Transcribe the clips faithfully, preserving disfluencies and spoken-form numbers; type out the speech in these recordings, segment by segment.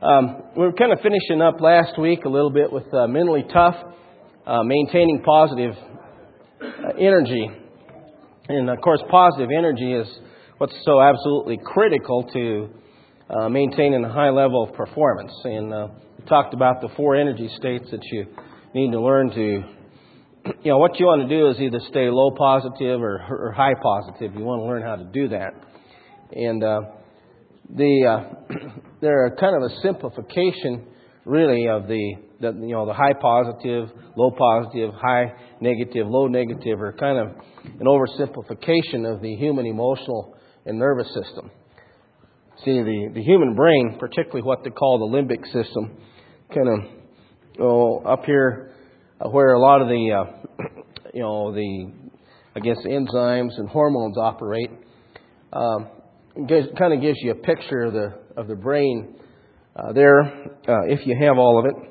Um, we were kind of finishing up last week a little bit with uh, mentally tough, uh, maintaining positive uh, energy. And of course, positive energy is what's so absolutely critical to uh, maintaining a high level of performance. And uh, we talked about the four energy states that you need to learn to, you know, what you want to do is either stay low positive or, or high positive. You want to learn how to do that. And uh, the uh, they're kind of a simplification, really, of the, the you know the high positive, low positive, high negative, low negative, are kind of an oversimplification of the human emotional and nervous system. See, the, the human brain, particularly what they call the limbic system, kind of oh, up here uh, where a lot of the uh, you know the I guess enzymes and hormones operate. Um, It kind of gives you a picture of the of the brain uh, there, uh, if you have all of it.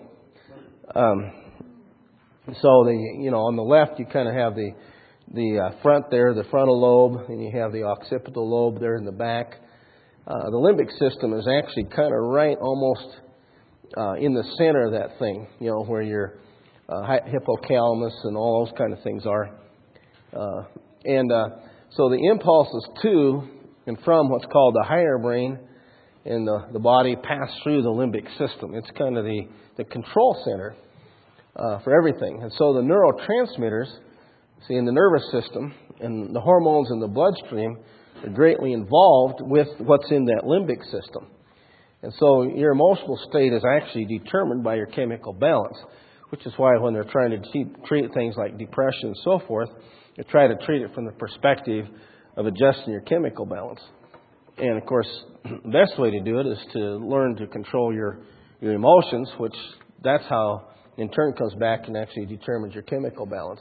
Um, so the you know on the left you kind of have the the uh, front there, the frontal lobe, and you have the occipital lobe there in the back. Uh, the limbic system is actually kind of right, almost uh, in the center of that thing. You know where your uh, hippocampus and all those kind of things are, uh, and uh, so the impulses too. And from what's called the higher brain in the, the body pass through the limbic system. It's kind of the, the control center uh, for everything. And so the neurotransmitters, see, in the nervous system and the hormones in the bloodstream are greatly involved with what's in that limbic system. And so your emotional state is actually determined by your chemical balance, which is why when they're trying to treat things like depression and so forth, they try to treat it from the perspective of adjusting your chemical balance. And of course, the best way to do it is to learn to control your, your emotions, which that's how in turn comes back and actually determines your chemical balance.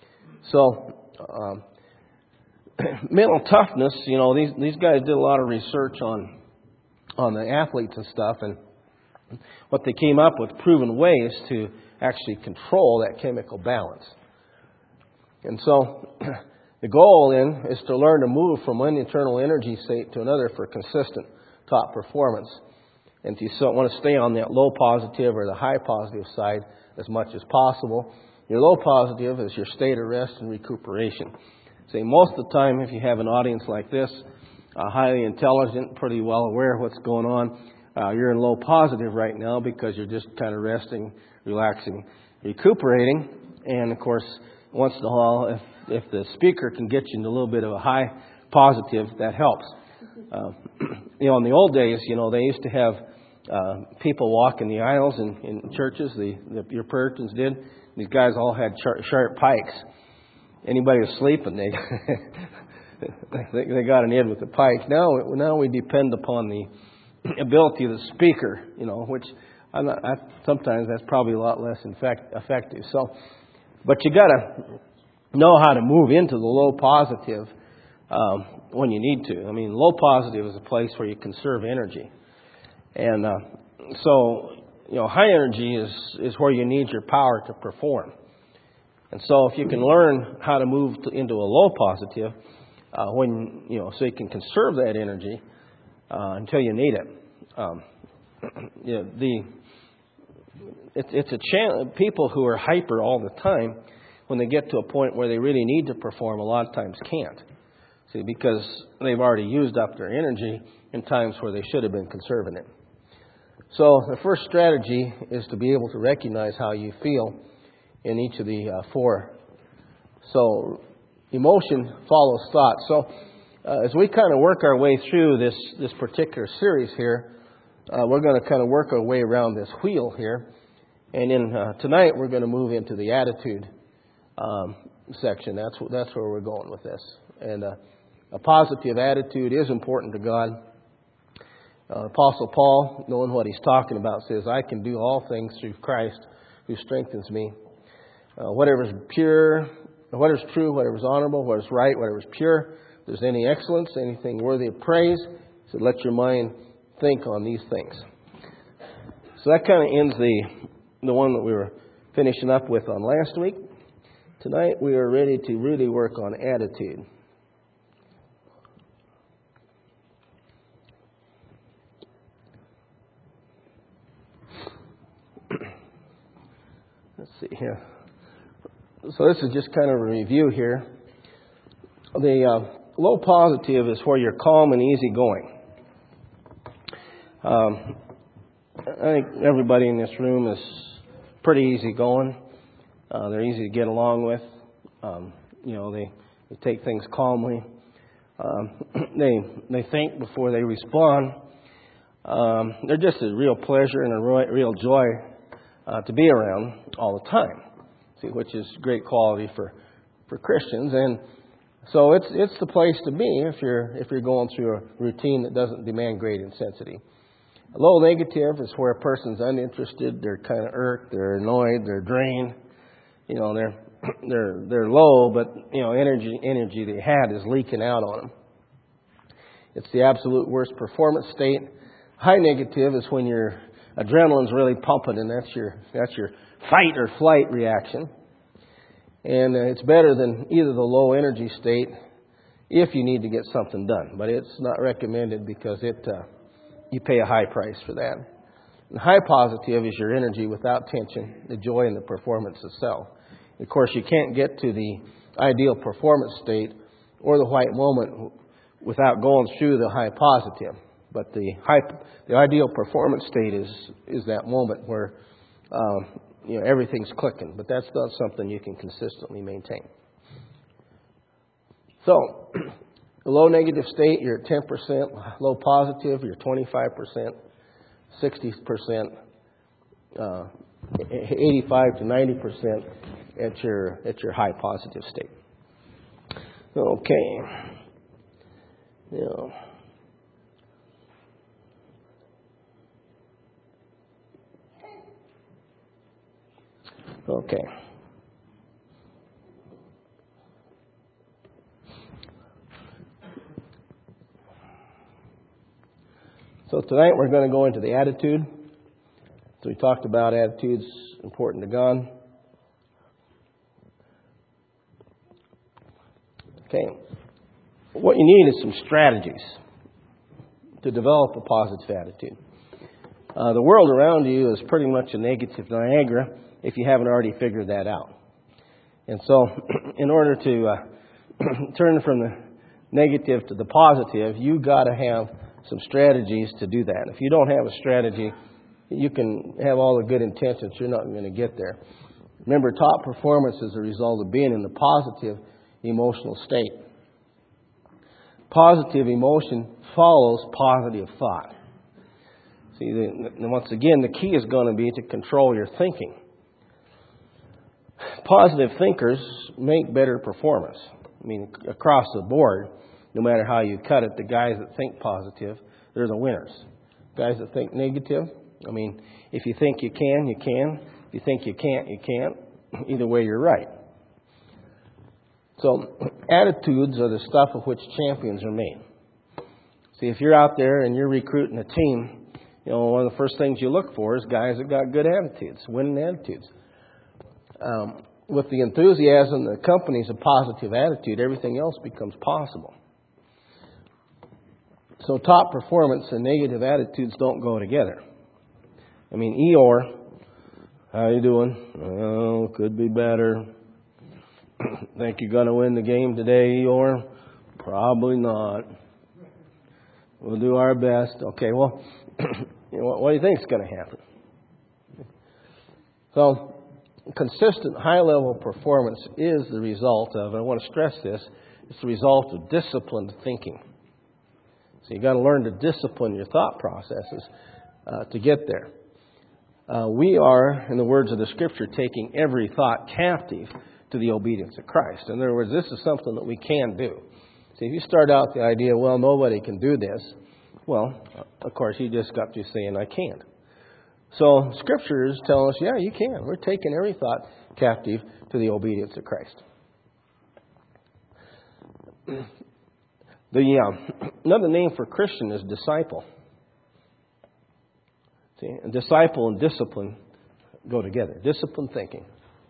So, um, mental toughness, you know, these these guys did a lot of research on on the athletes and stuff, and what they came up with proven ways to actually control that chemical balance. And so the goal, then, is to learn to move from one internal energy state to another for consistent top performance. And if you want to stay on that low positive or the high positive side as much as possible, your low positive is your state of rest and recuperation. See, most of the time, if you have an audience like this, uh, highly intelligent, pretty well aware of what's going on, uh, you're in low positive right now because you're just kind of resting, relaxing, recuperating. And, of course, once in a while, if If the speaker can get you into a little bit of a high positive, that helps. Uh, you know, in the old days, you know, they used to have uh, people walk in the aisles in, in churches. The, the your Puritans did. These guys all had sharp, sharp pikes. Anybody was sleeping, they they, they got an in with the pike. Now, now we depend upon the ability of the speaker. You know, which I'm not, I, sometimes that's probably a lot less effect, effective. So, but you got to know how to move into the low positive um, when you need to. I mean, low positive is a place where you conserve energy. And uh, so, you know, high energy is, is where you need your power to perform. And so if you can learn how to move to, into a low positive, uh, when, you know, so you can conserve that energy uh, until you need it. Um, you know, the, it, it's a challenge. People who are hyper all the time, when they get to a point where they really need to perform, a lot of times can't. See, because they've already used up their energy in times where they should have been conserving it. So the first strategy is to be able to recognize how you feel in each of the uh, four. So emotion follows thought. So uh, as we kind of work our way through this, this particular series here, uh, we're going to kind of work our way around this wheel here. And then uh, tonight we're going to move into the attitude Um, section. That's that's where we're going with this. And uh, a positive attitude is important to God. Uh, Apostle Paul, knowing what he's talking about, says, "I can do all things through Christ who strengthens me." Uh, whatever is pure, whatever is true, whatever is honorable, whatever is right, whatever is pure, if there's any excellence, anything worthy of praise, he said, "Let your mind think on these things." So that kind of ends the the one that we were finishing up with on last week. Tonight we are ready to really work on attitude. see here. So this is just kind of a review here. The uh, low positive is where you're calm and easygoing. Um, I think everybody in this room is pretty easygoing. Uh, they're easy to get along with. Um, you know, they, they take things calmly. Um, they they think before they respond. Um, they're just a real pleasure and a real joy uh, to be around all the time. See, which is great quality for, for Christians, and so it's it's the place to be if you're if you're going through a routine that doesn't demand great intensity. A low negative is where a person's uninterested, they're kind of irked, they're annoyed, they're drained. You know, they're they're they're low, but you know, energy energy they had is leaking out on them. It's the absolute worst performance state. High negative is when your adrenaline's really pumping, and that's your that's your fight or flight reaction. And uh, it's better than either the low energy state if you need to get something done, but it's not recommended because it uh, you pay a high price for that. And high positive is your energy without tension, the joy in the performance itself. Of course, you can't get to the ideal performance state or the white moment without going through the high positive. But the high, the ideal performance state is is that moment where um, you know everything's clicking. But that's not something you can consistently maintain. So, the low negative state, you're at ten percent. Low positive, you're twenty-five percent. sixty percent. Uh, eighty-five to ninety percent at your at your high positive state. Okay. Yeah. Okay. So tonight we're going to go into the attitude. So we talked about attitudes important to God. Okay. What you need is some strategies to develop a positive attitude. Uh, the world around you is pretty much a negative Niagara if you haven't already figured that out. And so in order to uh, turn from the negative to the positive, you've got to have some strategies to do that. If you don't have a strategy, you can have all the good intentions, you're not going to get there. Remember, top performance is a result of being in the positive emotional state. Positive emotion follows positive thought. See, the, once again, the key is going to be to control your thinking. Positive thinkers make better performance. I mean, across the board, no matter how you cut it, the guys that think positive, they're the winners. Guys that think negative, I mean, if you think you can, you can. If you think you can't, you can't. Either way, you're right. So, attitudes are the stuff of which champions are made. See, if you're out there and you're recruiting a team, you know, one of the first things you look for is guys that got good attitudes, winning attitudes. Um, with the enthusiasm that accompanies a positive attitude, everything else becomes possible. So top performance and negative attitudes don't go together. I mean, Eeyore, how you doing? Oh, could be better. Think you're going to win the game today, Eeyore? Probably not. We'll do our best. Okay, well, you know, what do you think is going to happen? So, consistent high-level performance is the result of, and I want to stress this, it's the result of disciplined thinking. So you've got to learn to discipline your thought processes uh, to get there. Uh, we are, in the words of the Scripture, taking every thought captive to the obedience of Christ. In other words, this is something that we can do. See, if you start out the idea, well, nobody can do this, well, of course, you just got to saying, I can't. So Scriptures tell us, yeah, you can. We're taking every thought captive to the obedience of Christ. The um, another name for Christian is disciple. See, and disciple and discipline go together. Discipline thinking.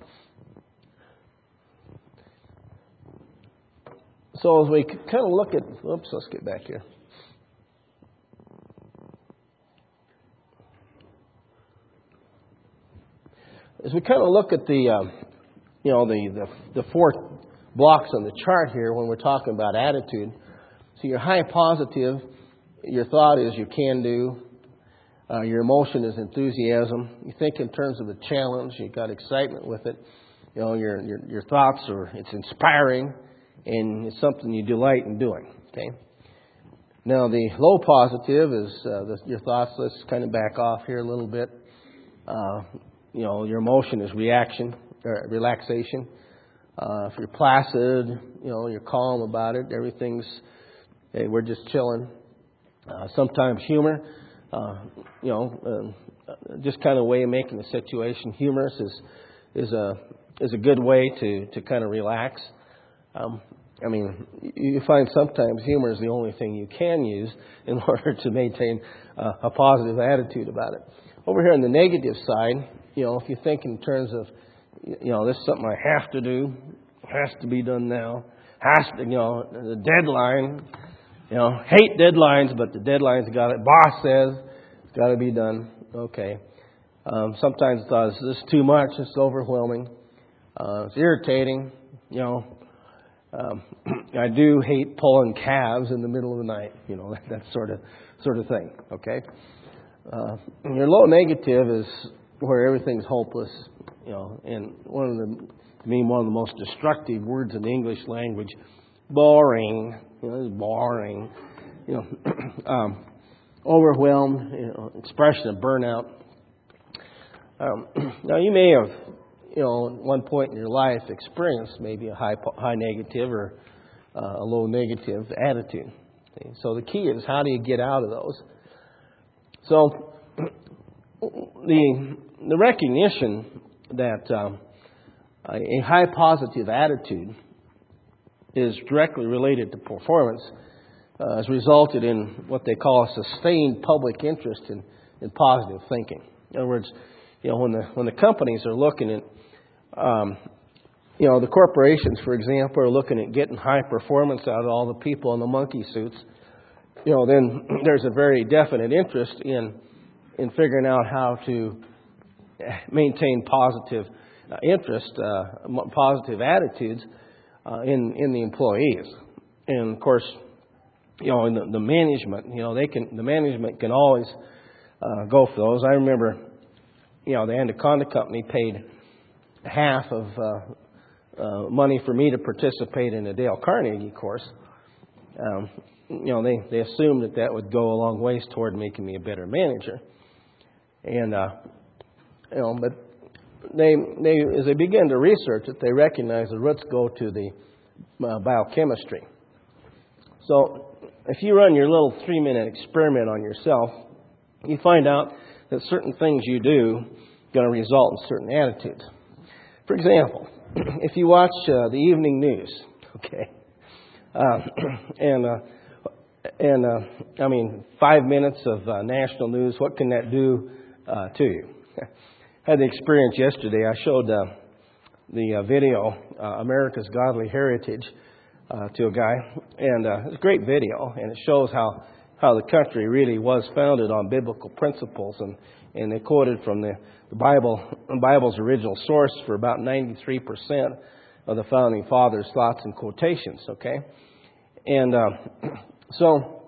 So as we kind of look at, oops, let's get back here. as we kind of look at the, um, you know, the, the the four blocks on the chart here when we're talking about attitude. So your high positive, your thought is you can do. Uh, your emotion is enthusiasm. You think in terms of a challenge. You got excitement with it. You know, your your your thoughts are it's inspiring, and it's something you delight in doing. Okay. Now the low positive is uh, the, your thoughts. Let's kind of back off here a little bit. Uh, you know, your emotion is reaction or relaxation. Uh, if you're placid, you know, you're calm about it. Everything's hey, we're just chilling. Uh, sometimes humor. Uh, you know, uh, just kind of way of making the situation humorous is is a is a good way to, to kind of relax. Um, I mean, you find sometimes humor is the only thing you can use in order to maintain uh, a positive attitude about it. Over here on the negative side, you know, if you think in terms of, you know, this is something I have to do, has to be done now, has to, you know, the deadline. You know, hate deadlines, but the deadline's got it. Boss says it's got to be done. Okay. Um, sometimes it's uh, this is too much. It's overwhelming. Uh, it's irritating. You know, um, I do hate pulling calves in the middle of the night. You know, that, that sort of sort of thing. Okay. Uh, your low negative is where everything's hopeless. You know, and one of the, I mean, one of the most destructive words in the English language, boring. You know, it's boring. You know, um, overwhelmed. You know, expression of burnout. Um, now, you may have, you know, at one point in your life experienced maybe a high high negative or uh, a low negative attitude. Okay? So the key is how do you get out of those? So the the recognition that um, a high positive attitude is directly related to performance uh, has resulted in what they call a sustained public interest in, in positive thinking. In other words, you know, when the when the companies are looking at, um, you know, the corporations, for example, are looking at getting high performance out of all the people in the monkey suits, you know, then there's a very definite interest in in figuring out how to maintain positive uh, interest, uh, positive attitudes. Uh, in in the employees, and of course, you know, in the, the management, you know, they can the management can always uh, go for those. I remember, you know, the Anaconda Company paid half of uh, uh, money for me to participate in the Dale Carnegie course. Um, you know, they they assumed that that would go a long ways toward making me a better manager, and uh, you know, but. They, they, as they begin to research it, they recognize the roots go to the uh, biochemistry. So, if you run your little three-minute experiment on yourself, you find out that certain things you do are going to result in certain attitudes. For example, if you watch uh, the evening news, okay, uh, and uh, and uh, I mean five minutes of uh, national news, what can that do uh, to you? I had the experience yesterday. I showed uh, the uh, video, uh, America's Godly Heritage, uh, to a guy. And uh, it's a great video, and it shows how, how the country really was founded on biblical principles. And, and they quoted from the, the Bible, the Bible's original source for about ninety-three percent of the Founding Fathers' thoughts and quotations, okay? And uh, so,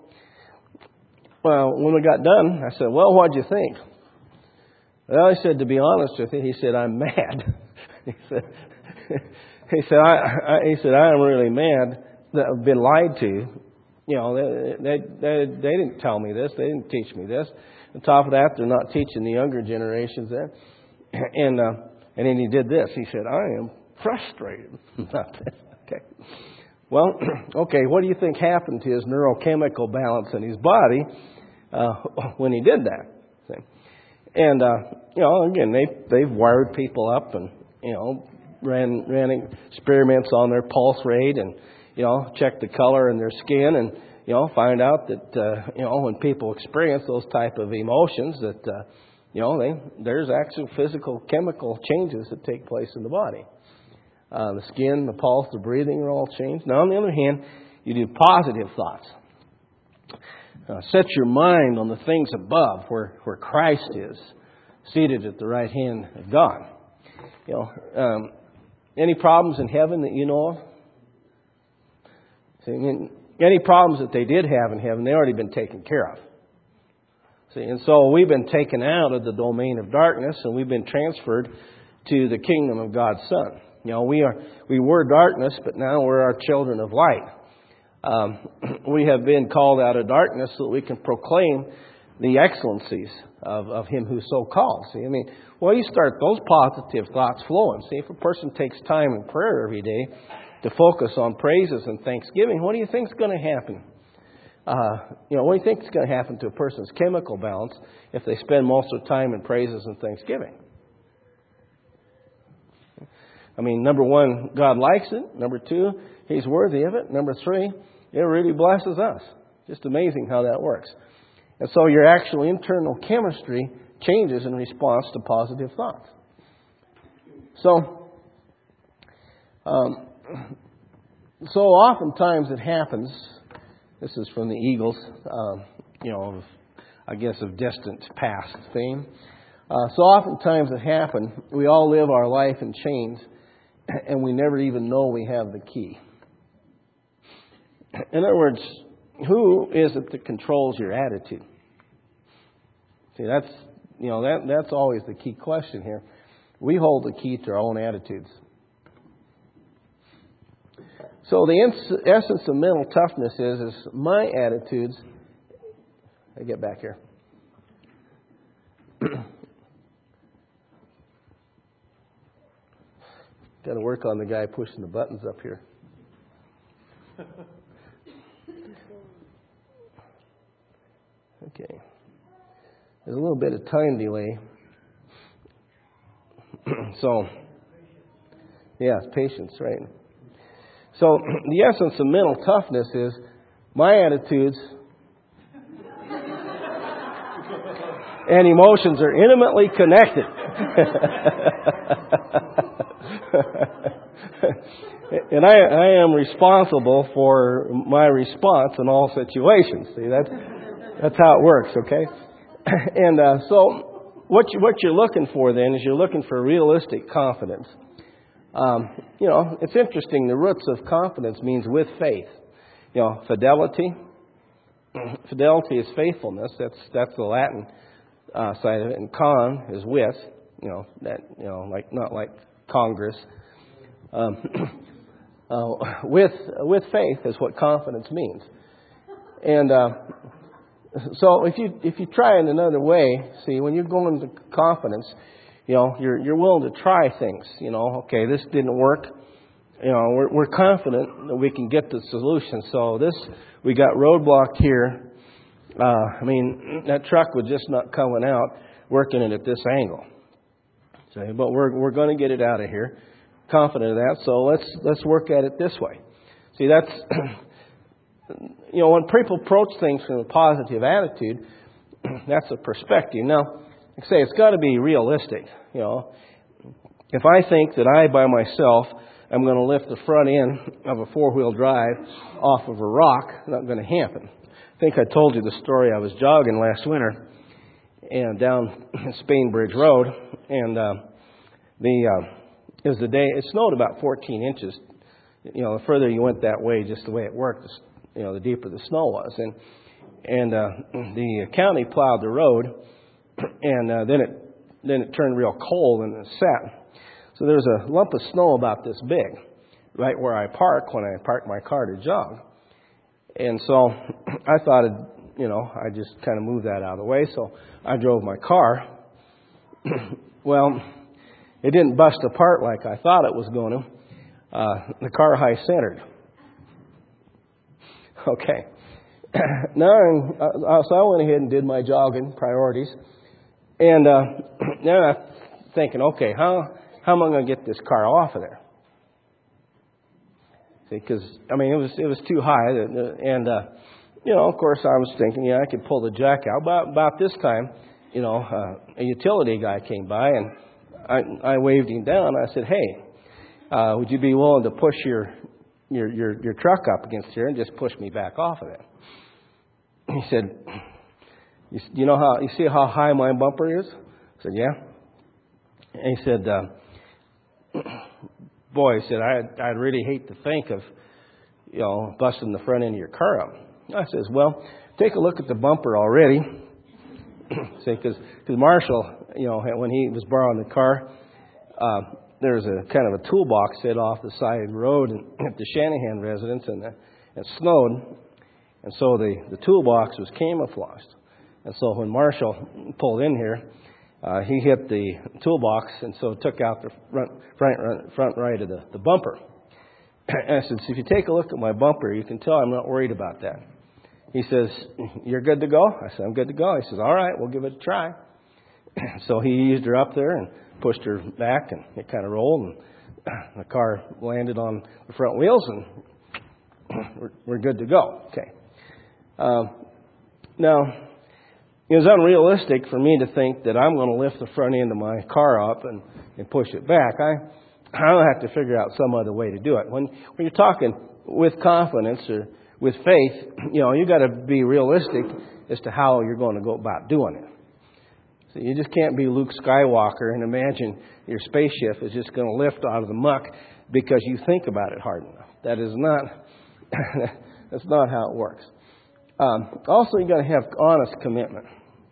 well, when we got done, I said, well, what'd you think? Well, he said, to be honest with you, he said, I'm mad. he said, he said, I, I, he said, I am really mad that I've been lied to. You know, they, they, they, they didn't tell me this. They didn't teach me this. On top of that, they're not teaching the younger generations that. And, uh, and then he did this. He said, I am frustrated about this. Okay. Well, okay, what do you think happened to his neurochemical balance in his body uh, when he did that? See? And, uh, you know, again, they, they've wired people up and, you know, ran, ran experiments on their pulse rate and, you know, checked the color in their skin and, you know, find out that, uh, you know, when people experience those type of emotions that, uh, you know, they, there's actual physical chemical changes that take place in the body. Uh, the skin, the pulse, the breathing are all changed. Now, on the other hand, you do positive thoughts. Uh, set your mind on the things above where, where Christ is, seated at the right hand of God. You know, um, any problems in heaven that you know of? See, I mean, any problems that they did have in heaven, they already been taken care of. See, and so we've been taken out of the domain of darkness, and we've been transferred to the kingdom of God's Son. You know, we are we were darkness, but now we're our children of light. Um, we have been called out of darkness so that we can proclaim the excellencies of, of Him who so called. See, I mean, well, you start those positive thoughts flowing. See, if a person takes time in prayer every day to focus on praises and thanksgiving, what do you think is going to happen? Uh, you know, what do you think is going to happen to a person's chemical balance if they spend most of the time in praises and thanksgiving? I mean, number one, God likes it. Number two, He's worthy of it. Number three, it really blesses us. Just amazing how that works. And so your actual internal chemistry changes in response to positive thoughts. So, um, so oftentimes it happens. This is from the Eagles, um, you know, of, I guess of distant past fame. Uh, so oftentimes it happens. We all live our life in chains, and we never even know we have the key. In other words, who is it that controls your attitude? See, that's you know that that's always the key question here. We hold the key to our own attitudes. So the ins- essence of mental toughness is is my attitudes. I get back here. Got to work on the guy pushing the buttons up here. Okay. There's a little bit of time delay. So, yeah, it's patience, right? So, the essence of mental toughness is my attitudes and emotions are intimately connected. And I, I am responsible for my response in all situations. See, that's that's how it works, okay? And uh, so, what you, what you're looking for then is you're looking for realistic confidence. Um, you know, it's interesting. The roots of confidence means with faith. You know, fidelity. Fidelity is faithfulness. That's that's the Latin uh, side of it. And con is with. You know that. You know, like not like Congress. Um, uh, with with faith is what confidence means. And uh, so if you if you try it another way, see, when you're going to confidence, you know, you're you're willing to try things. You know, okay, this didn't work. You know, we're we're confident that we can get the solution. So this, we got roadblocked here. Uh, I mean, that truck was just not coming out, working it at this angle. So, but we're we're going to get it out of here. Confident of that. So let's let's work at it this way. See, that's you know, when people approach things from a positive attitude, that's a perspective. Now, like I say, it's got to be realistic. You know, if I think that I by myself am going to lift the front end of a four-wheel drive off of a rock, it's not going to happen. I think I told you the story. I was jogging last winter and down Spain Bridge Road, and uh, the uh, it was the day it snowed about fourteen inches. You know, the further you went that way, just the way it worked, you know, the deeper the snow was, and and uh, the county plowed the road, and uh, then it then it turned real cold and it set. So there was a lump of snow about this big, right where I park when I park my car to jog. And so I thought, it, you know, I just kind of moved that out of the way. So I drove my car. Well, it didn't bust apart like I thought it was going to. Uh, the car high centered. Okay. Now, uh, so I went ahead and did my jogging priorities. And uh, then I'm thinking, okay, how how am I going to get this car off of there? See, because I mean, it was it was too high, and uh, you know, of course, I was thinking, yeah, I could pull the jack out. About about this time, you know, uh, a utility guy came by, and I I waved him down. I said, hey, uh, would you be willing to push your your your your truck up against here and just push me back off of it? He said, you know how you see how high my bumper is? I said, yeah. And he said, uh, boy, he said, I, I'd really hate to think of, you know, busting the front end of your car up. I says, well, take a look at the bumper already. See, because Marshall, you know, when he was borrowing the car, uh, there was a kind of a toolbox set off the side of the road at the Shanahan residence, and the, it snowed, and so the, the toolbox was camouflaged. And so when Marshall pulled in here, uh, he hit the toolbox, and so it took out the front front, front right of the, the bumper. And I said, so if you take a look at my bumper, you can tell I'm not worried about that. He says, you're good to go? I said, I'm good to go. He says, all right, we'll give it a try. So he eased her up there and pushed her back, and it kind of rolled, and the car landed on the front wheels, and we're, we're good to go. Okay. Um, now, it was unrealistic for me to think that I'm going to lift the front end of my car up and, and push it back. I I'll have to figure out some other way to do it. When when you're talking with confidence or with faith, you know, you got to be realistic as to how you're going to go about doing it. So you just can't be Luke Skywalker and imagine your spaceship is just going to lift out of the muck because you think about it hard enough. That is not that's not how it works. Um, also, you got to have honest commitment.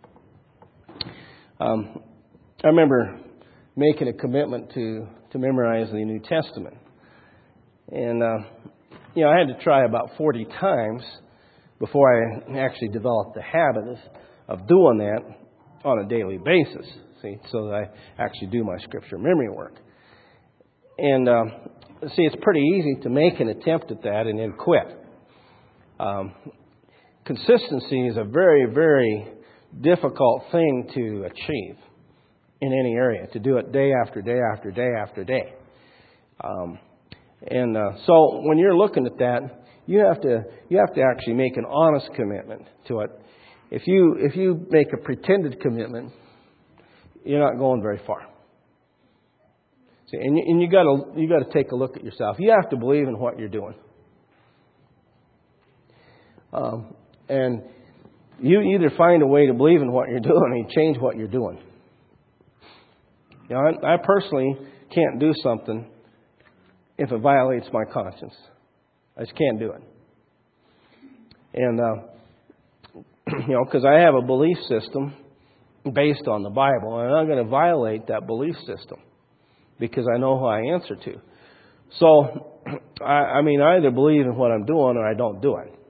Um, I remember making a commitment to, to memorize the New Testament. And, uh, you know, I had to try about forty times before I actually developed the habit of, of doing that on a daily basis, see, so that I actually do my scripture memory work. And, uh, see, it's pretty easy to make an attempt at that and then quit. Um, consistency is a very, very difficult thing to achieve in any area, to do it day after day after day after day. Um, and uh, so when you're looking at that, you have to you have to actually make an honest commitment to it. If you if you make a pretended commitment, you're not going very far. See, and you, and you got to you got to take a look at yourself. You have to believe in what you're doing, um, and you either find a way to believe in what you're doing or you change what you're doing. You know, I, I personally can't do something if it violates my conscience. I just can't do it. And, uh, you know, because I have a belief system based on the Bible, and I'm going to violate that belief system because I know who I answer to. So, I, I mean, I either believe in what I'm doing or I don't do it.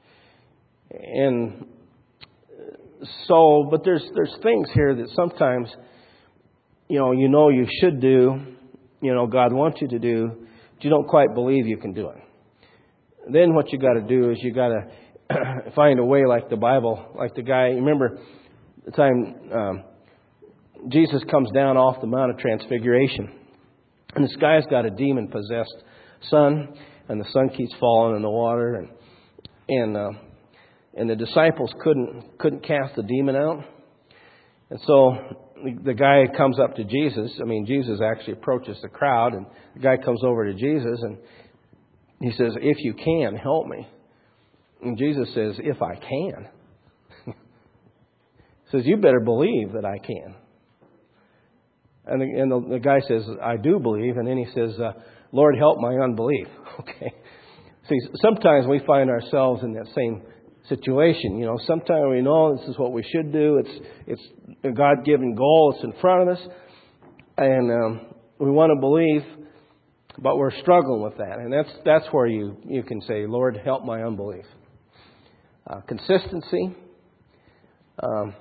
And so, but there's there's things here that sometimes, you know, you know you should do, you know, God wants you to do, but you don't quite believe you can do it. Then what you got to do is you got to find a way, like the Bible, like the guy. Remember the time um, Jesus comes down off the Mount of Transfiguration, and this guy's got a demon-possessed son, and the son keeps falling in the water, and and uh, and the disciples couldn't couldn't cast the demon out, and so the, the guy comes up to Jesus. I mean, Jesus actually approaches the crowd, and the guy comes over to Jesus, and he says, "If you can, help me." And Jesus says, "If I can." He says, "You better believe that I can." And the, and the, the guy says, "I do believe." And then he says, uh, "Lord, help my unbelief." Okay. See, sometimes we find ourselves in that same situation. You know, sometimes we know this is what we should do. It's it's a God-given goal. It's in front of us, and um, we want to believe, but we're struggling with that. And that's that's where you you can say, "Lord, help my unbelief." Uh, consistency. Um,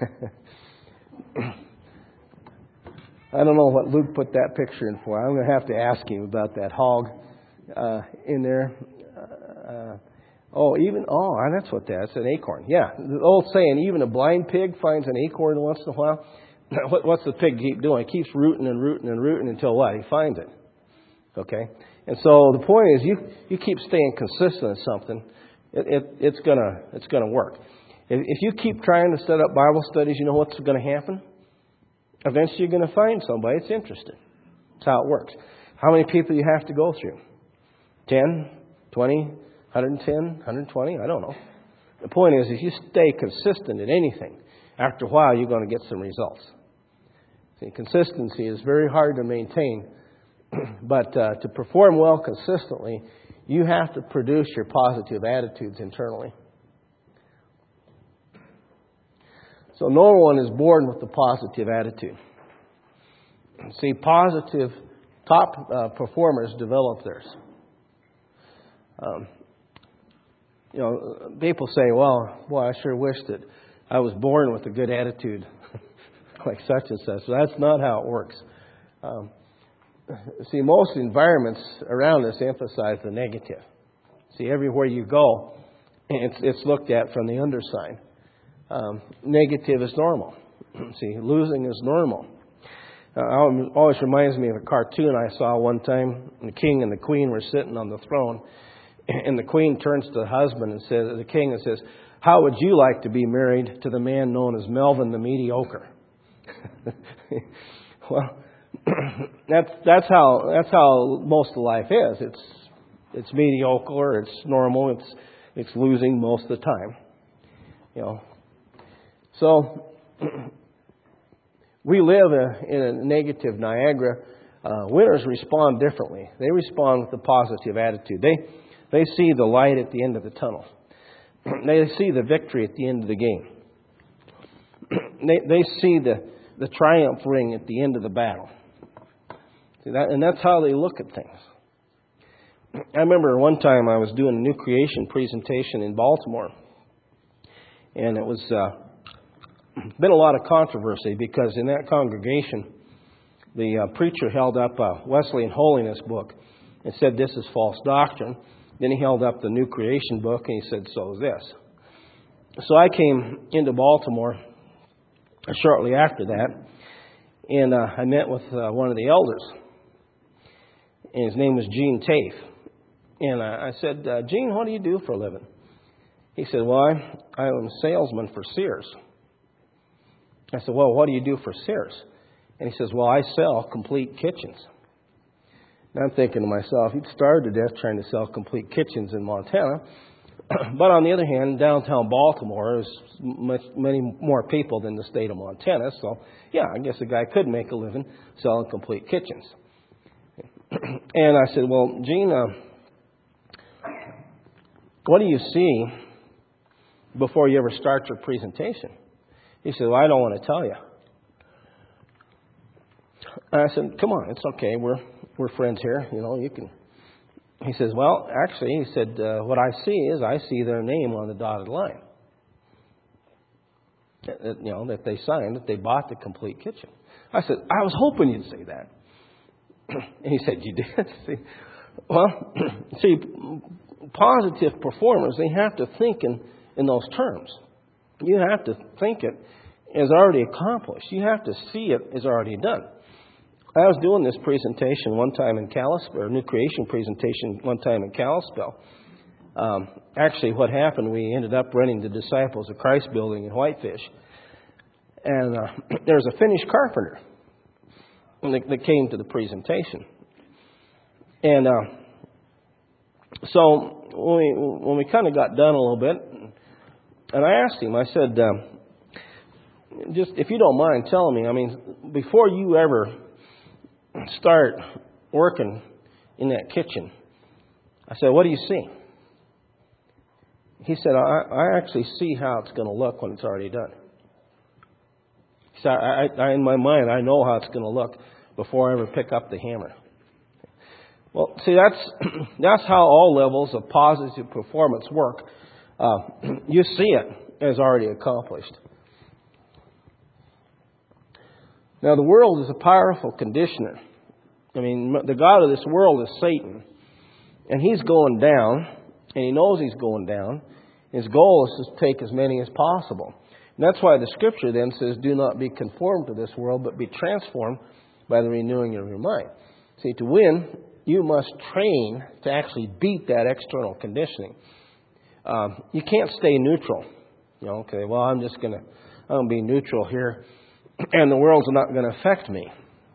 I don't know what Luke put that picture in for. I'm going to have to ask him about that hog uh, in there. Uh, oh, even oh, that's what that's an acorn. Yeah, the old saying, even a blind pig finds an acorn once in a while. what, what's the pig keep doing? He keeps rooting and rooting and rooting until what? He finds it. Okay, and so the point is, you you keep staying consistent in something, it, it it's gonna it's gonna work. If, if you keep trying to set up Bible studies, you know what's going to happen? Eventually, you're going to find somebody that's interested. That's how it works. How many people you have to go through? ten, twenty, one hundred ten, one hundred twenty? I don't know. The point is, if you stay consistent in anything, after a while, you're going to get some results. See, consistency is very hard to maintain But uh, to perform well consistently, you have to produce your positive attitudes internally. So no one is born with a positive attitude. See, positive top uh, performers develop theirs. Um, you know, people say, well, boy, I sure wish that I was born with a good attitude like such and such. So that's not how it works. Um, see, most environments around us emphasize the negative. See, everywhere you go, it's, it's looked at from the underside. Um, negative is normal. See, losing is normal. Uh, it always reminds me of a cartoon I saw one time. The king and the queen were sitting on the throne, and the queen turns to the husband and says, the king, and says, "How would you like to be married to the man known as Melvin the Mediocre?" Well, that's that's how that's how most of life is. It's it's mediocre. It's normal. It's it's losing most of the time. You know. So we live in a negative Niagara. Uh, winners respond differently. They respond with a positive attitude. They they see the light at the end of the tunnel. They see the victory at the end of the game. They they see the, the triumph ring at the end of the battle. See that, and that's how they look at things. I remember one time I was doing a new creation presentation in Baltimore, and it was uh, been a lot of controversy because in that congregation, the uh, preacher held up a Wesleyan Holiness book and said, "This is false doctrine." Then he held up the New Creation book and he said, "So is this." So I came into Baltimore shortly after that, and uh, I met with uh, one of the elders, and his name was Gene Tafe. And uh, I said, uh, "Gene, what do you do for a living?" He said, "Well, I, I'm a salesman for Sears." I said, "Well, what do you do for Sears?" And he says, "Well, I sell complete kitchens." And I'm thinking to myself, he'd starved to death trying to sell complete kitchens in Montana. But on the other hand, downtown Baltimore is much, many more people than the state of Montana. So, yeah, I guess a guy could make a living selling complete kitchens. And I said, "Well, Gene, uh, what do you see before you ever start your presentation?" He said, "Well, I don't want to tell you." And I said, "Come on, it's okay. We're we're friends here. You know, you can." He says, "Well, actually," he said, uh, "what I see is I see their name on the dotted line. That, you know, that they signed, that they bought the complete kitchen." I said, "I was hoping you'd say that." And he said, "You did?" See, well, see, positive performers, they have to think in, in those terms. You have to think it as already accomplished. You have to see it as already done. I was doing this presentation one time in Kalispell, or New Creation presentation one time in Kalispell. Um, actually, what happened, we ended up renting the Disciples of Christ building in Whitefish. And uh, there was a Finnish carpenter that, that came to the presentation. And uh, so when we, when we kind of got done a little bit, and I asked him, I said, um, just if you don't mind telling me, I mean, before you ever start working in that kitchen, I said, "What do you see?" He said, I, I actually see how it's going to look when it's already done. He said, I, I, in my mind, I know how it's going to look before I ever pick up the hammer. Well, see, that's that's how all levels of positive performance work. Uh, you see it as already accomplished. Now, the world is a powerful conditioner. I mean, the god of this world is Satan. And he's going down, and he knows he's going down. His goal is to take as many as possible. And that's why the Scripture then says, "Do not be conformed to this world, but be transformed by the renewing of your mind." See, to win, you must train to actually beat that external conditioning. Um, you can't stay neutral. You know, okay, well, I'm just going to I'm going to be neutral here, and the world's not going to affect me.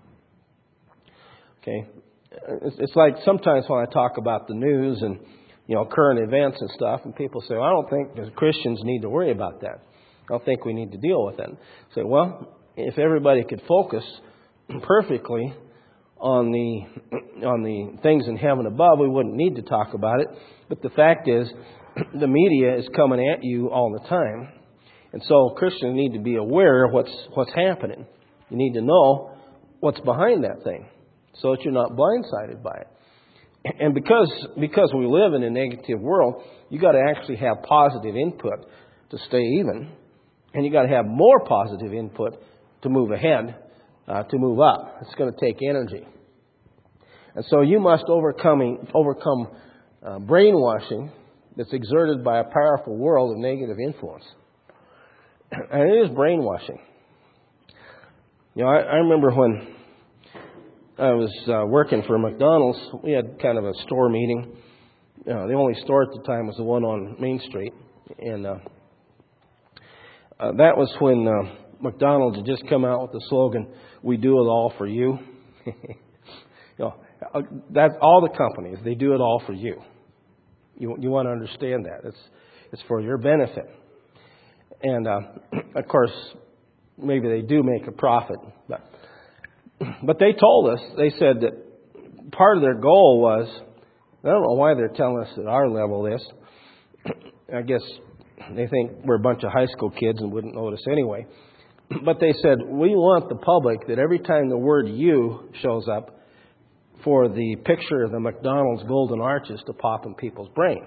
Okay, it's, it's like sometimes when I talk about the news and, you know, current events and stuff, and people say, "Well, I don't think as Christians need to worry about that. I don't think we need to deal with it." I say, well, if everybody could focus perfectly on the on the things in heaven above, we wouldn't need to talk about it. But the fact is, the media is coming at you all the time. And so Christians need to be aware of what's what's happening. You need to know what's behind that thing so that you're not blindsided by it. And because because we live in a negative world, you got to actually have positive input to stay even. And you got to have more positive input to move ahead, uh, to move up. It's going to take energy. And so you must overcoming, overcome uh, brainwashing that's exerted by a powerful world of negative influence. And it is brainwashing. You know, I, I remember when I was uh, working for McDonald's, we had kind of a store meeting. You know, the only store at the time was the one on Main Street. And uh, uh, that was when uh, McDonald's had just come out with the slogan, "We do it all for you." You know, that's all the companies, they do it all for you. You, you want to understand that. It's, it's for your benefit. And, uh, of course, maybe they do make a profit. But, but they told us, they said that part of their goal was, I don't know why they're telling us at our level this. I guess they think we're a bunch of high school kids and wouldn't notice anyway. But they said, we want the public that every time the word "you" shows up, for the picture of the McDonald's golden arches to pop in people's brain.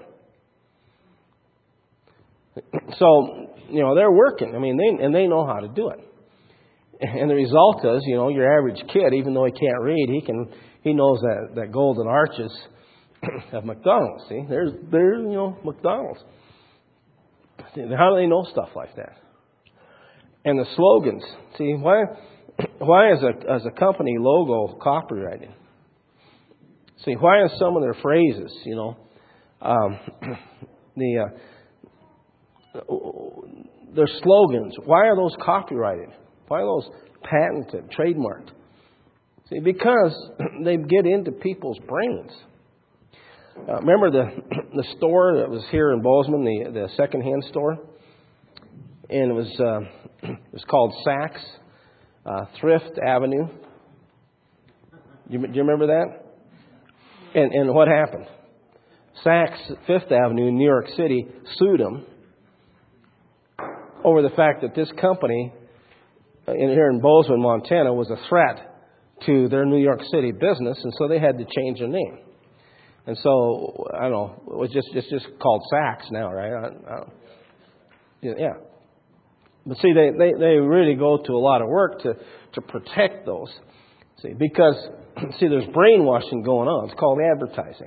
So, you know, they're working. I mean, they, and they know how to do it. And the result is, you know, your average kid, even though he can't read, he can he knows that, that golden arches of McDonald's. See, there's there's you know McDonald's. How do they know stuff like that? And the slogans. See, why why is a as a company logo copyrighted? See, why is some of their phrases, you know, um, the uh, their slogans, why are those copyrighted? Why are those patented, trademarked? See, because they get into people's brains. Uh, remember the the store that was here in Bozeman, the the secondhand store, and it was uh, it was called Saks uh, Thrift Avenue. You, do you remember that? And, and what happened? Saks Fifth Avenue in New York City sued them over the fact that this company in, here in Bozeman, Montana, was a threat to their New York City business, and so they had to change their name. And so, I don't know, it was just it's just called Saks now, right? I, I, yeah. But see, they, they, they really go to a lot of work to, to protect those. See, because, see, there's brainwashing going on. It's called advertising.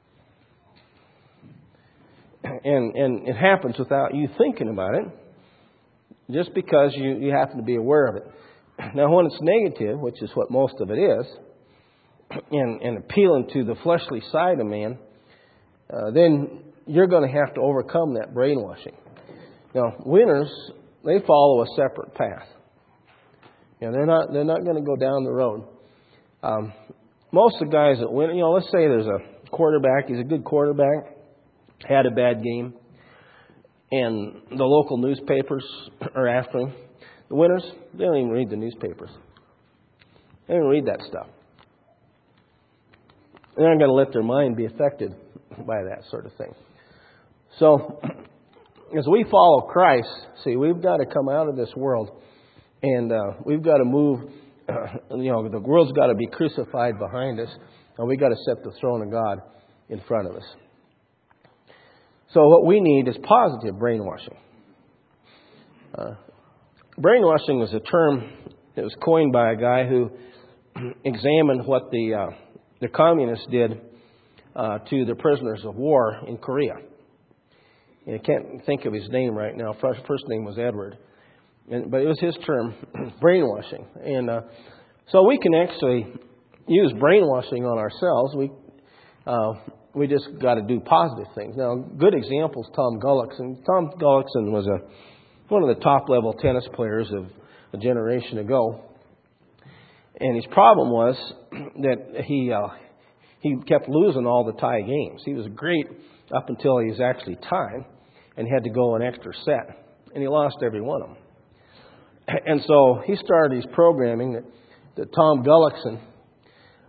And and it happens without you thinking about it, just because you, you happen to be aware of it. Now, when it's negative, which is what most of it is, and, and appealing to the fleshly side of man, uh, then you're going to have to overcome that brainwashing. Now, winners, they follow a separate path. You know, they're not they're not going to go down the road. Um, most of the guys that win, you know, let's say there's a quarterback. He's a good quarterback, had a bad game, and the local newspapers are after him. The winners, they don't even read the newspapers. They don't read that stuff. They're not going to let their mind be affected by that sort of thing. So, as we follow Christ, see, we've got to come out of this world, and uh, we've got to move. Uh, you know, the world's got to be crucified behind us, and we've got to set the throne of God in front of us. So, what we need is positive brainwashing. Uh, brainwashing was a term that was coined by a guy who examined what the uh, the communists did uh, to the prisoners of war in Korea. And I can't think of his name right now. First, first name was Edward. And, but it was his term, brainwashing. And uh, so we can actually use brainwashing on ourselves. We uh, we just got to do positive things. Now, good example is Tom Gullickson. Tom Gullickson was a one of the top-level tennis players of a generation ago. And his problem was that he uh, he kept losing all the tie games. He was great up until he was actually tied and had to go an extra set. And he lost every one of them. And so he started his programming that, that Tom Gullickson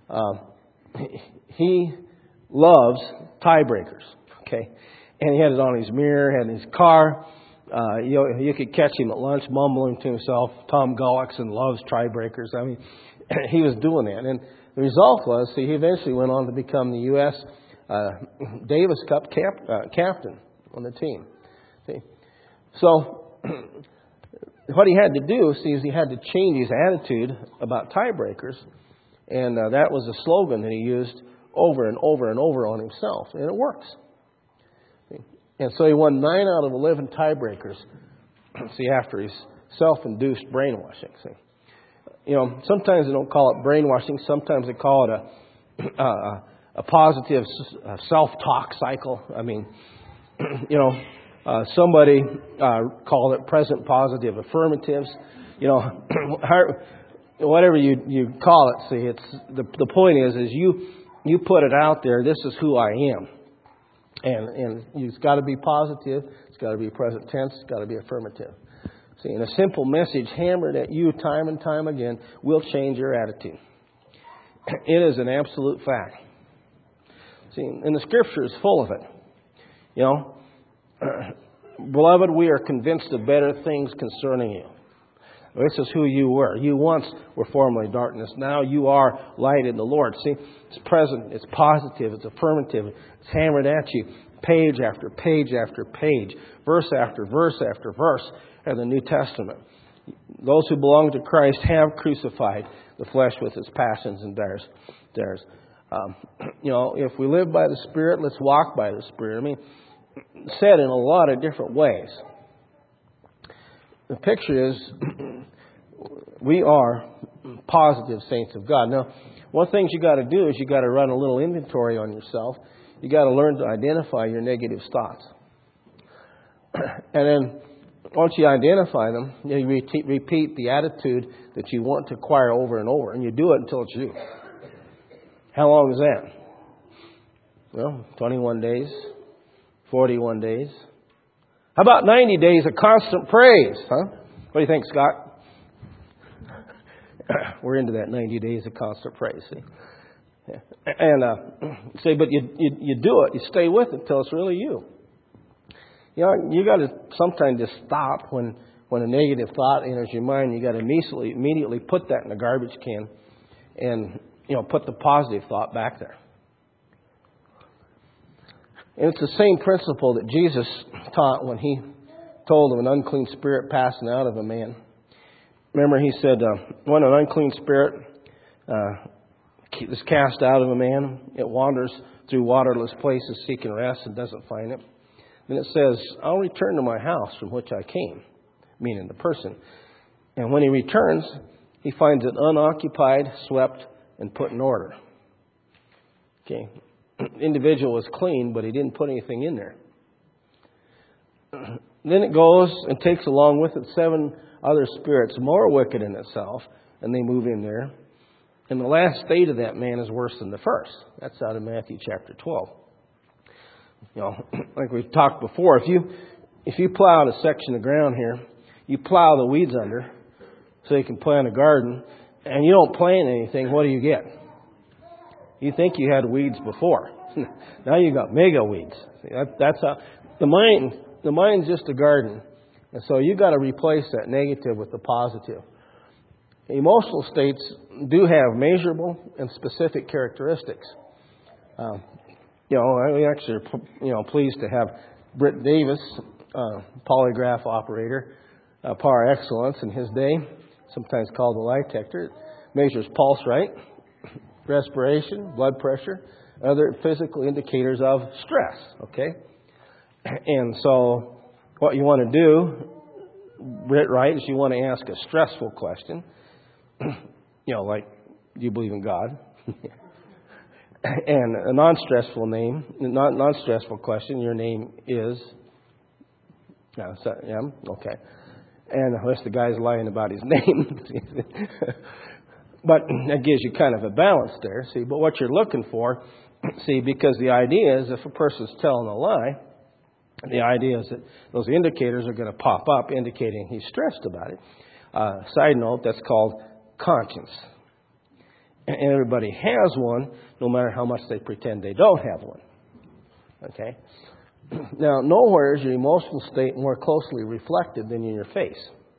um, he loves tiebreakers. Okay, and he had it on his mirror, had in his car. Uh, you know, you could catch him at lunch mumbling to himself, Tom Gullickson loves tiebreakers. I mean, he was doing that. And the result was, see, he eventually went on to become the U S Uh, Davis Cup cap, uh, captain on the team. See? So, what he had to do, see, is he had to change his attitude about tiebreakers. And uh, that was a slogan that he used over and over and over on himself. And it works. And so he won nine out of eleven tiebreakers, see, after his self-induced brainwashing. See, you know, sometimes they don't call it brainwashing. Sometimes they call it a, a, a positive self-talk cycle. I mean, you know, uh, somebody uh, called it present positive affirmatives. You know, whatever you, you call it. See, it's the the point is is you you put it out there. This is who I am. And, and it's got to be positive, it's got to be present tense, it's got to be affirmative. See, and a simple message hammered at you time and time again will change your attitude. It is an absolute fact. See, and the Scripture is full of it. You know, beloved, we are convinced of better things concerning you. This is who you were. You once were formerly darkness. Now you are light in the Lord. See, it's present, it's positive, it's affirmative, it's hammered at you. Page after page after page, verse after verse after verse in the New Testament. Those who belong to Christ have crucified the flesh with its passions and desires. desires. Um, you know, if we live by the Spirit, let's walk by the Spirit. I mean, said in a lot of different ways. The picture is we are positive saints of God. Now, one of the things you got to do is you got to run a little inventory on yourself. You got to learn to identify your negative thoughts. And then once you identify them, you repeat, repeat the attitude that you want to acquire over and over. And you do it until it's you. How long is that? Well, twenty-one days, forty-one days. How about ninety days of constant praise? Huh? What do you think, Scott? We're into that ninety days of constant praise. See? And uh, say, but you, you you do it. You stay with it until it's really you. You know, you got to sometimes just stop when when a negative thought enters your mind. You got to immediately immediately put that in the garbage can, and you know, put the positive thought back there. And it's the same principle that Jesus taught when He told of an unclean spirit passing out of a man. Remember, He said, uh, when an unclean spirit uh, is cast out of a man, it wanders through waterless places seeking rest and doesn't find it. Then it says, I'll return to my house from which I came, meaning the person. And when he returns, he finds it unoccupied, swept, and put in order. Okay. The individual was clean, but he didn't put anything in there. Then it goes and takes along with it seven other spirits more wicked in itself, and they move in there. And the last state of that man is worse than the first. That's out of Matthew chapter twelve. You know, like we've talked before, if you if you plow a section of ground here, you plow the weeds under so you can plant a garden, and you don't plant anything, what do you get? You think you had weeds before. Now you got mega weeds. See, that, that's how the mind. The mind's just a garden, and so you got to replace that negative with the positive. Emotional states do have measurable and specific characteristics. Um, you know, we actually are you know pleased to have Britt Davis, uh, polygraph operator, uh, par excellence in his day, sometimes called the lie detector. It measures pulse rate, respiration, blood pressure, other physical indicators of stress. Okay. And so what you want to do, right, is you want to ask a stressful question. You know, like, do you believe in God? And a non-stressful name, non- non-stressful question, your name is, yeah, so, yeah, okay. And unless the guy's lying about his name. But that gives you kind of a balance there, see. But what you're looking for, see, because the idea is if a person's telling a lie, the idea is that those indicators are going to pop up indicating he's stressed about it. Uh, side note, that's called conscience. And everybody has one, no matter how much they pretend they don't have one. Okay? Now, nowhere is your emotional state more closely reflected than in your face.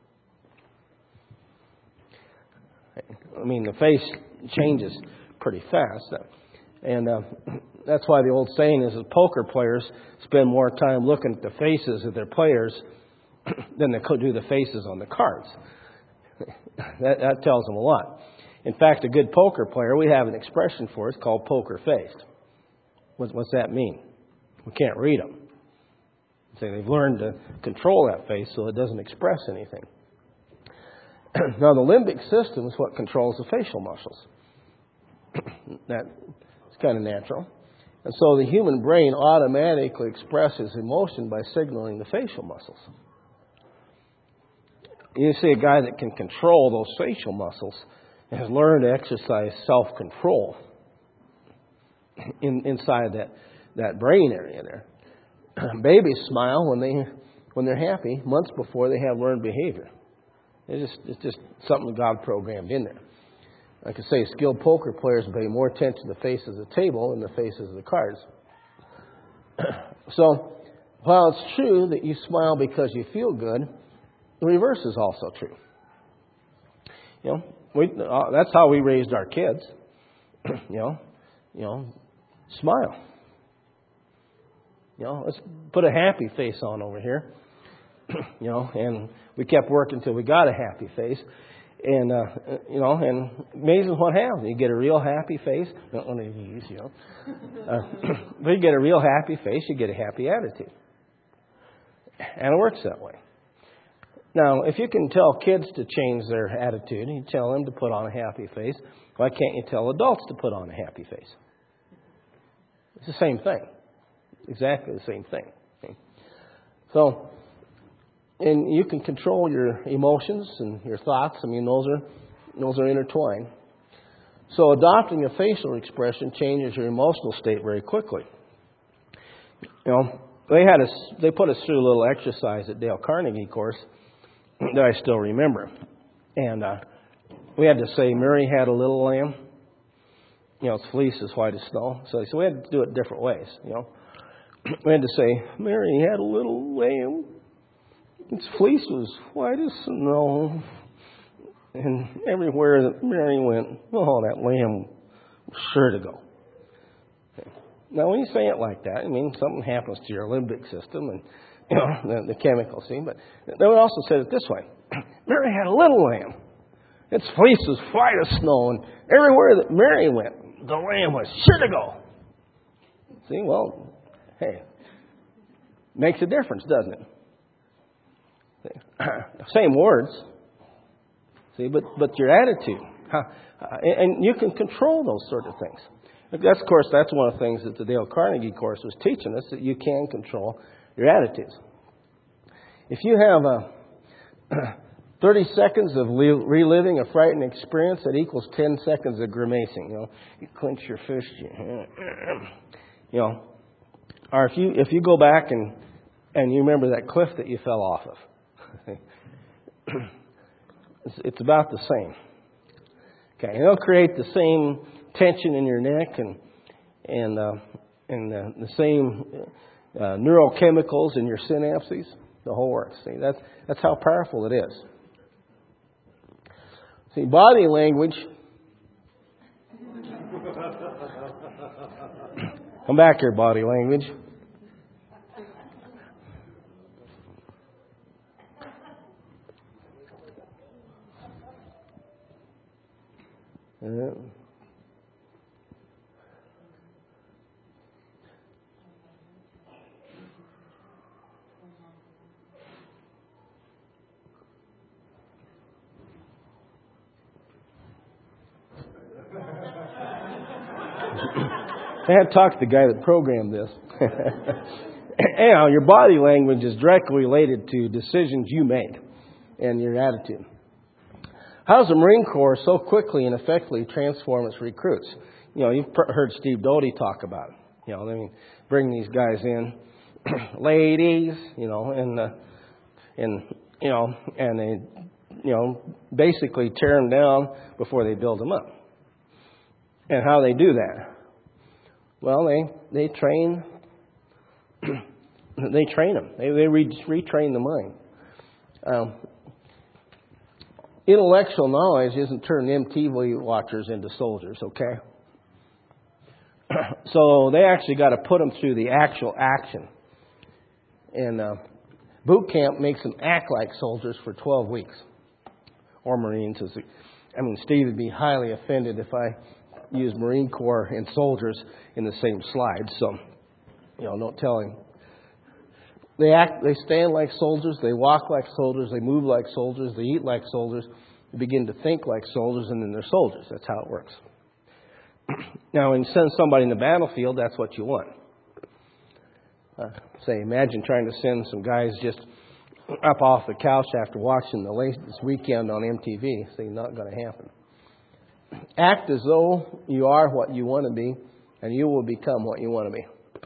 I mean, the face changes pretty fast. And uh, that's why the old saying is that poker players spend more time looking at the faces of their players than they could do the faces on the cards. that, that tells them a lot. In fact, a good poker player, we have an expression for it. It's called poker faced. What, what's that mean? We can't read them. So they've learned to control that face so it doesn't express anything. Now, the limbic system is what controls the facial muscles. That's kind of natural. And so the human brain automatically expresses emotion by signaling the facial muscles. You see a guy that can control those facial muscles has learned to exercise self-control in, inside that, that brain area there. Babies smile when they when they're happy months before they have learned behavior. It's just it's just something God programmed in there. Like I say, skilled poker players pay more attention to the faces of the table than the faces of the cards. So, while it's true that you smile because you feel good, the reverse is also true. You know, we, uh, that's how we raised our kids. you know, you know, smile. You know, let's put a happy face on over here. you know, and we kept working until we got a happy face. And, uh, you know, and amazing what happens. You get a real happy face. Not one of these, you know. Uh, but you get a real happy face, you get a happy attitude. And it works that way. Now, if you can tell kids to change their attitude, and you tell them to put on a happy face, why can't you tell adults to put on a happy face? It's the same thing. Exactly the same thing. Okay? So, and you can control your emotions and your thoughts. I mean, those are those are intertwined. So, adopting a facial expression changes your emotional state very quickly. You know, they had us. They put us through a little exercise at Dale Carnegie course that I still remember, and uh, we had to say, "Mary had a little lamb." You know, its fleece is white as snow. So, so we had to do it different ways. You know, we had to say, "Mary had a little lamb. Its fleece was white as snow, and everywhere that Mary went, oh, that lamb was sure to go." Okay. Now, when you say it like that, I mean, something happens to your limbic system and, you know, the, the chemical scene. But they would also say it this way. Mary had a little lamb. Its fleece was white as snow, and everywhere that Mary went, the lamb was sure to go. See, well, hey, makes a difference, doesn't it? Same words, see, but but your attitude, and you can control those sort of things. That's, of course, that's one of the things that the Dale Carnegie course was teaching us, that you can control your attitudes. If you have a thirty seconds of reliving a frightening experience, that equals ten seconds of grimacing. You know, you clench your fist, you, you know, or if you if you go back and and you remember that cliff that you fell off of. It's, it's about the same. Okay, and it'll create the same tension in your neck and and uh, and uh, the same uh, neurochemicals in your synapses. The whole works. See, that's that's how powerful it is. See, body language. Come back here, body language. Yeah. I had talked to the guy that programmed this. Anyhow, your body language is directly related to decisions you make and your attitude. How does the Marine Corps so quickly and effectively transform its recruits? You know, you've heard Steve Doty talk about it. You know, I mean, bring these guys in, ladies, you know, and uh, and you know, and they, you know, basically tear them down before they build them up. And how they do that? Well, they they train they train them. They they re- retrain the mind. Um, intellectual knowledge isn't turning M T V watchers into soldiers, okay? So they actually got to put them through the actual action. And uh, boot camp makes them act like soldiers for twelve weeks. Or Marines. I mean, Steve would be highly offended if I used Marine Corps and soldiers in the same slide. So, you know, don't tell him. They act, they stand like soldiers, they walk like soldiers, they move like soldiers, they eat like soldiers, they begin to think like soldiers, and then they're soldiers. That's how it works. Now, when you send somebody in the battlefield, that's what you want. Uh, say, imagine trying to send some guys just up off the couch after watching the latest weekend on M T V. See, not going to happen. Act as though you are what you want to be, and you will become what you want to be.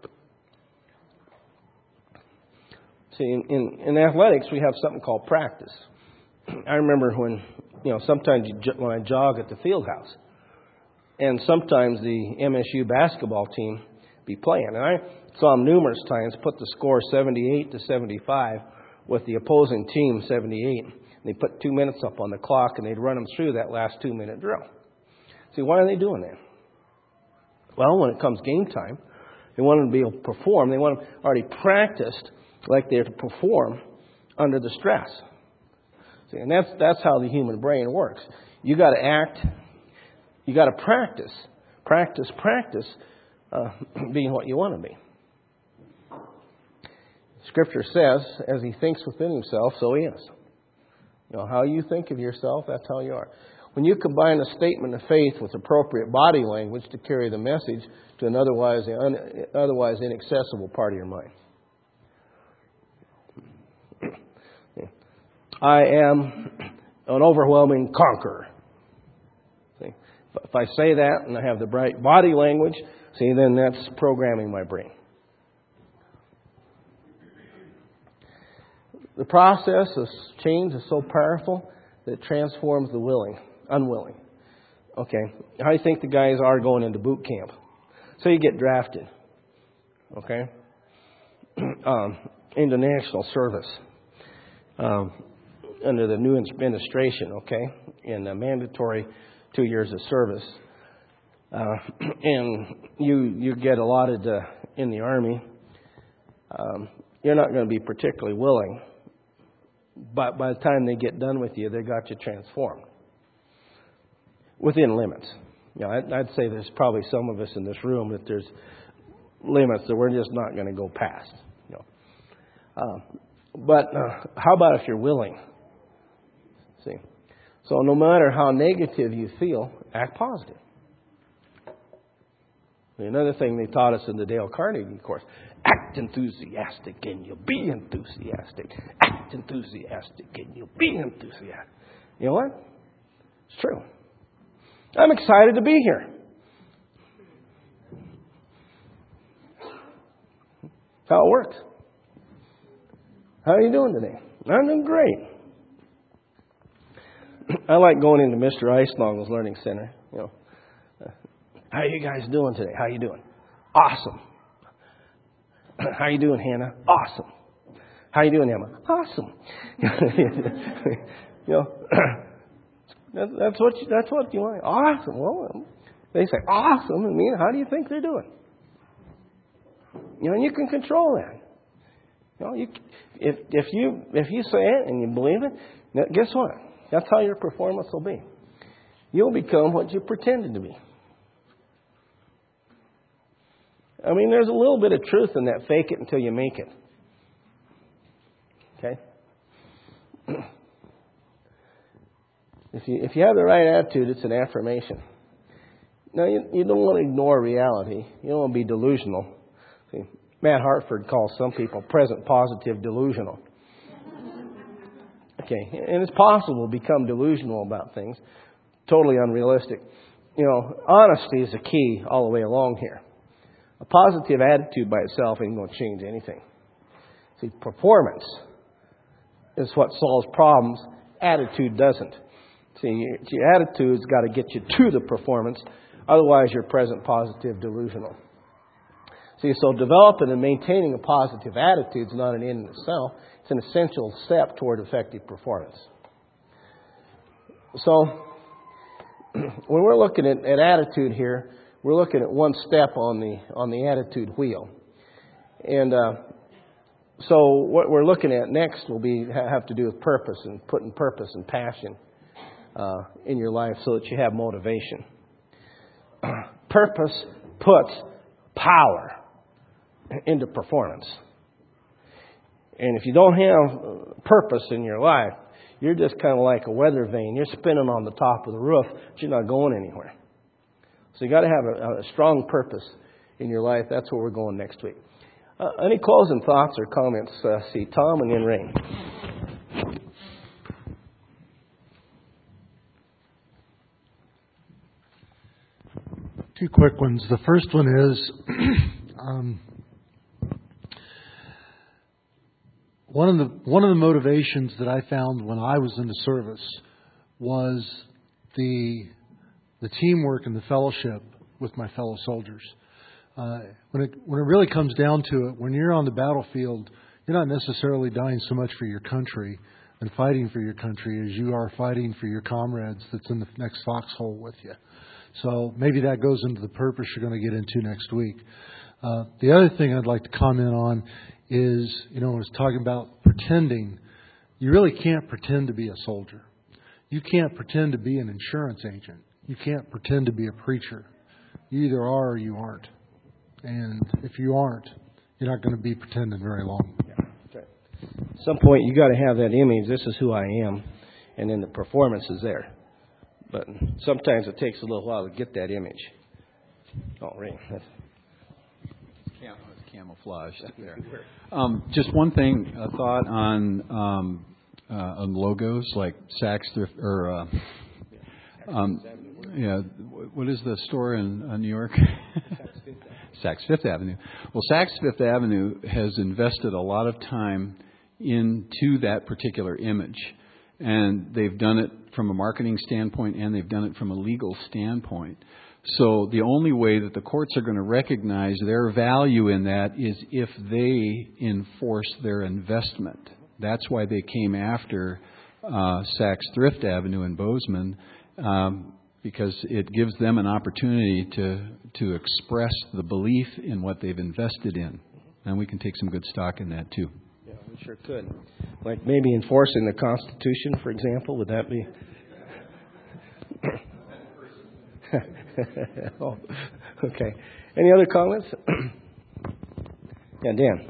See, in, in, in athletics, we have something called practice. I remember when, you know, sometimes you, when I jog at the field house, and sometimes the M S U basketball team be playing. And I saw them numerous times put the score seventy-eight to seventy-five with the opposing team seventy-eight. And they put two minutes up on the clock, and they'd run them through that last two-minute drill. See, why are they doing that? Well, when it comes game time, they want them to be able to perform. They want them already practiced like they're to perform under the stress. See, and that's that's how the human brain works. You got to act. You got to practice, practice, practice, uh, being what you want to be. Scripture says, as he thinks within himself, so he is. You know, how you think of yourself, that's how you are. When you combine a statement of faith with appropriate body language to carry the message to an otherwise un, otherwise inaccessible part of your mind. I am an overwhelming conqueror. See? If I say that and I have the right body language, see, then that's programming my brain. The process of change is so powerful that it transforms the willing, unwilling. Okay, how do you think the guys are going into boot camp? So you get drafted, okay, um, into national service um, under the new administration, okay, in a mandatory two years of service. Uh, and you you get allotted uh, in the Army. Um, you're not going to be particularly willing. But by the time they get done with you, they got you transformed. Within limits. You know, I'd, I'd say there's probably some of us in this room that there's limits that we're just not going to go past. You know. uh, but uh, how about if you're willing? See? So no matter how negative you feel, act positive. Another thing they taught us in the Dale Carnegie course, act enthusiastic and you'll be enthusiastic. Act enthusiastic and you'll be enthusiastic. You know what? It's true. I'm excited to be here. How it works. How are you doing today? I'm doing great. I like going into Mister Eisnagle's Learning Center. You know, uh, how are you guys doing today? How are you doing? Awesome. How you doing, Hannah? Awesome. How you doing, Emma? Awesome. You know, that, that's what you, that's what you want. Awesome. Well, they say awesome. I mean, how do you think they're doing? You know, and you can control that. You know, you if if you if you say it and you believe it, now guess what? That's how your performance will be. You'll become what you pretended to be. I mean, there's a little bit of truth in that fake it until you make it. Okay? If you if you have the right attitude, it's an affirmation. Now, you, you don't want to ignore reality. You don't want to be delusional. See, Matt Hartford calls some people present positive delusional. Okay, and it's possible to become delusional about things. Totally unrealistic. You know, honesty is the key all the way along here. A positive attitude by itself ain't going to change anything. See, performance is what solves problems. Attitude doesn't. See, your attitude's got to get you to the performance. Otherwise, you're present positive delusional. See, so developing and maintaining a positive attitude is not an end in itself. It's an essential step toward effective performance. So, when we're looking at, at attitude here, we're looking at one step on the on the attitude wheel. And uh, so what we're looking at next will be have to do with purpose and putting purpose and passion uh, in your life so that you have motivation. Purpose puts power into performance. And if you don't have purpose in your life, you're just kind of like a weather vane. You're spinning on the top of the roof, but you're not going anywhere. So you got to have a, a strong purpose in your life. That's where we're going next week. Uh, any closing thoughts or comments? Uh, see Tom and then Rain. Two quick ones. The first one is um, one of the one of the motivations that I found when I was in the service was the the teamwork and the fellowship with my fellow soldiers. Uh, when it when it really comes down to it, when you're on the battlefield, you're not necessarily dying so much for your country and fighting for your country as you are fighting for your comrades that's in the next foxhole with you. So maybe that goes into the purpose you're going to get into next week. Uh, the other thing I'd like to comment on is, you know, I was talking about pretending. You really can't pretend to be a soldier. You can't pretend to be an insurance agent. You can't pretend to be a preacher. You either are or you aren't. And if you aren't, you're not going to be pretending very long. Yeah, that's right. At some point, you got to have that image. This is who I am, and then the performance is there. But sometimes it takes a little while to get that image. Oh, Ray. That's Cam- it's camouflaged there. Um, just one thing, a thought on um, uh, on logos like Saks Thrift or uh, um, yeah. What is the store in uh, New York? Saks Fifth Avenue. Well, Saks Fifth Avenue has invested a lot of time into that particular image. And they've done it from a marketing standpoint and they've done it from a legal standpoint. So the only way that the courts are going to recognize their value in that is if they enforce their investment. That's why they came after uh, Saks Thrift Avenue in Bozeman, um, because it gives them an opportunity to to express the belief in what they've invested in. And we can take some good stock in that too. Yeah, we sure could. Like maybe enforcing the Constitution, for example, would that be? Oh, okay. Any other comments? Yeah, Dan.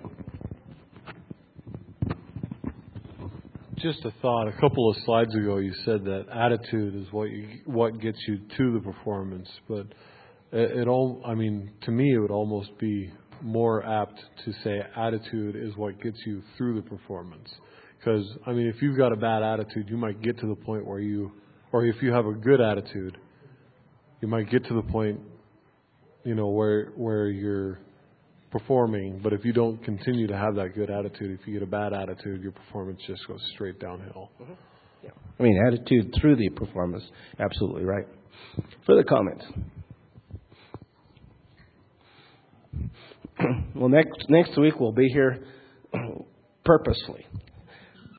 Just a thought. A couple of slides ago, you said that attitude is what you, what gets you to the performance. But it, it all, I mean, to me, it would almost be more apt to say attitude is what gets you through the performance. Because, I mean, if you've got a bad attitude, you might get to the point where you, or if you have a good attitude, you might get to the point, you know, where where you're performing. But if you don't continue to have that good attitude, if you get a bad attitude, your performance just goes straight downhill. Mm-hmm. Yeah. I mean, attitude through the performance. Absolutely right. Further comments? Well, next next week we'll be here purposefully.